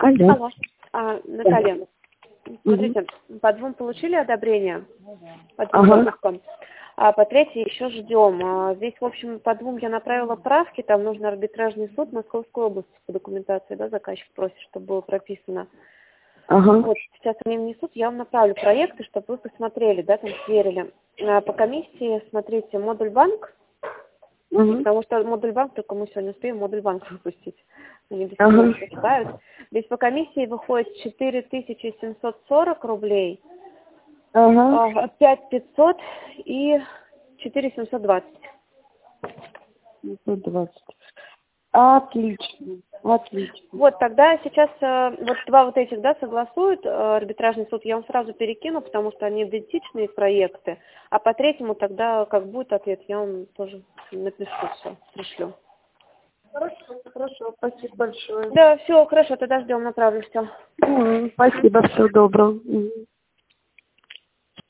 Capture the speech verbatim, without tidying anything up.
Алло. Алло. А, Наталья, смотрите, по двум получили одобрение, по двум Ага. закупкам, а по третьей еще ждем. А здесь, в общем, по двум я направила правки, там нужно арбитражный суд Московской области по документации, да, заказчик просит, чтобы было прописано. Ага. Вот, сейчас они внесут, я вам направлю проекты, чтобы вы посмотрели, да, там сверили. А по комиссии, смотрите, модуль банк, Угу. потому что модуль банк, только мы сегодня успеем модуль банк выпустить. Они без Ага. всего читают. Здесь по комиссии выходит четыре тысячи семьсот сорок рублей, Ага. пять тысяч пятьсот и четыре тысячи семьсот двадцать. семьсот двадцать. Отлично. Отлично. Вот тогда сейчас э, вот два вот этих, да, согласуют э, арбитражный суд, я вам сразу перекину, потому что они идентичные проекты, а по третьему тогда, как будет ответ, я вам тоже напишу все, пришлю. Хорошо, хорошо. Спасибо большое. Да, все, хорошо, тогда ждем, направлю все. М, Спасибо, всего доброго. М.